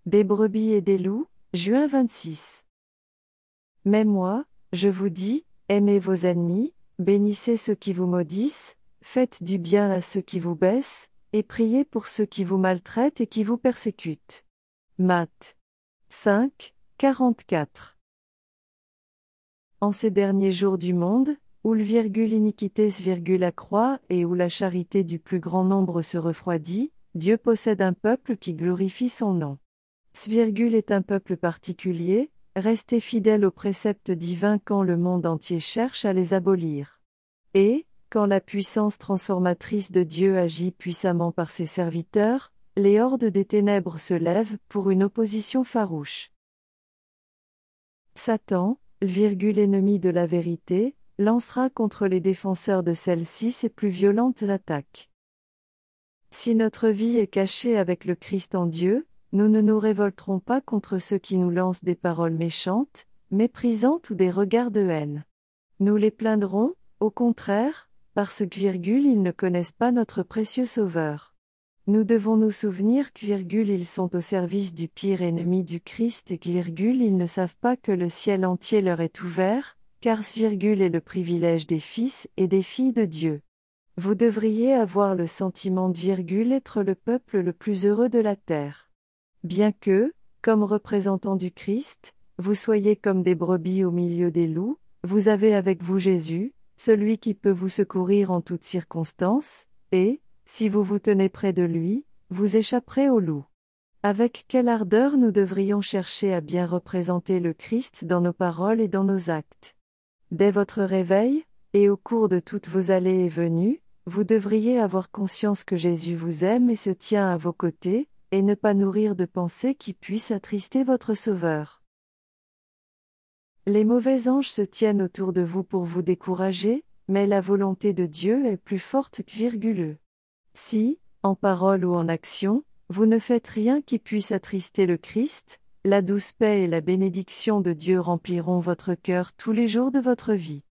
Des brebis et des loups, juin 26. Mais moi, je vous dis, aimez vos ennemis, bénissez ceux qui vous maudissent, faites du bien à ceux qui vous baissent, et priez pour ceux qui vous maltraitent et qui vous persécutent. Matthieu 5, 44. En ces derniers jours du monde, où l'iniquité accroît et où la charité du plus grand nombre se refroidit, Dieu possède un peuple qui glorifie son nom. Est un peuple particulier, resté fidèle aux préceptes divins quand le monde entier cherche à les abolir. Et, quand la puissance transformatrice de Dieu agit puissamment par ses serviteurs, les hordes des ténèbres se lèvent pour une opposition farouche. Satan, ennemi de la vérité, lancera contre les défenseurs de celle-ci ses plus violentes attaques. Si notre vie est cachée avec le Christ en Dieu, nous ne nous révolterons pas contre ceux qui nous lancent des paroles méchantes, méprisantes ou des regards de haine. Nous les plaindrons, au contraire, parce qu'ils ne connaissent pas notre précieux Sauveur. Nous devons nous souvenir qu'ils sont au service du pire ennemi du Christ et ils ne savent pas que le ciel entier leur est ouvert, car est le privilège des fils et des filles de Dieu. Vous devriez avoir le sentiment d'être le peuple le plus heureux de la terre. Bien que, comme représentant du Christ, vous soyez comme des brebis au milieu des loups, vous avez avec vous Jésus, celui qui peut vous secourir en toutes circonstances, et, si vous vous tenez près de lui, vous échapperez aux loups. Avec quelle ardeur nous devrions chercher à bien représenter le Christ dans nos paroles et dans nos actes. Dès votre réveil, et au cours de toutes vos allées et venues, vous devriez avoir conscience que Jésus vous aime et se tient à vos côtés, et ne pas nourrir de pensées qui puissent attrister votre Sauveur. Les mauvais anges se tiennent autour de vous pour vous décourager, mais la volonté de Dieu est plus forte que Si, en parole ou en action, vous ne faites rien qui puisse attrister le Christ, la douce paix et la bénédiction de Dieu rempliront votre cœur tous les jours de votre vie.